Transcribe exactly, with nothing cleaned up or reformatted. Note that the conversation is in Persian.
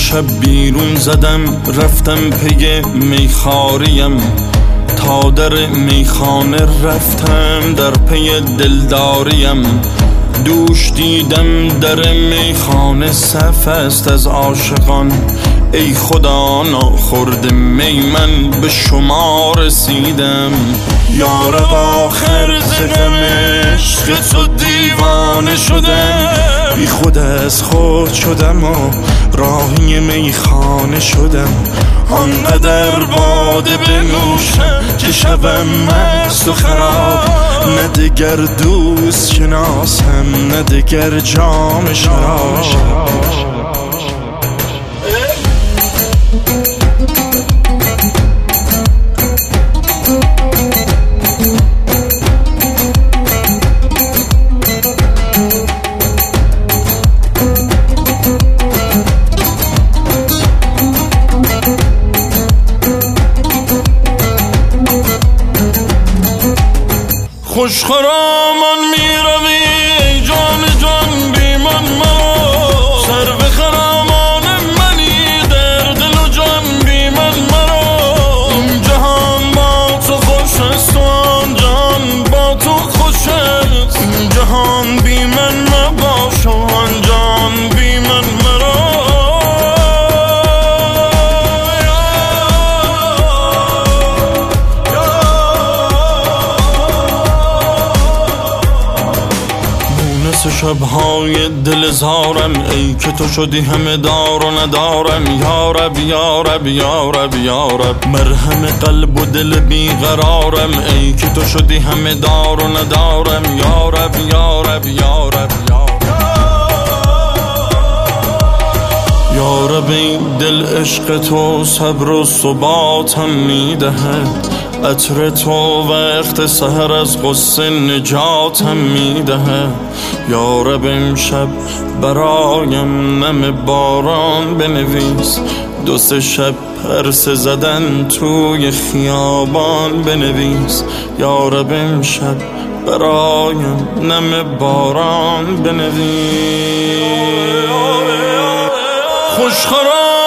امشب بیرون زدم رفتم پی میخاریم، تا در میخانه رفتم در پی دلداریم. دوش دیدم در میخانه صف است از عاشقان، ای خدا ناخورده می من به شما رسیدم. یارب آخر ز غم عشق تو دیوانه شدم، بی خود از خود شدم و راهی میخانه شدم. آنقدر باده بنوشم که شبم مست و خراب، نه دگر دوست شناسم نه دگر جام شراب. خوش خرامان می روی ای جان جان بی من مرا، سر به خرامان منی در دل و جان بی من مرا. این جهان با تو خوش است و آن جهان با تو خوش است، این جهان بی من مباش و آن جهان بی من مرا. شبهای دل زارم ای که تو شدی همه دار و ندارم. یارب یارب یارب یارب مرهم قلب و دل بیقرارم، ای که تو شدی همه دار و ندارم. یارب یارب یارب یارب یارب این دل عشق تو صبر و ثباتم میدهد، عطر تو وقت سحر از غصه نجاتم میدهد. یارب امشب برایم نم باران بنویس، دو سه شب پرسه زدن توی خیابان بنویس. یارب امشب برایم نم باران بنویس. خوش خرام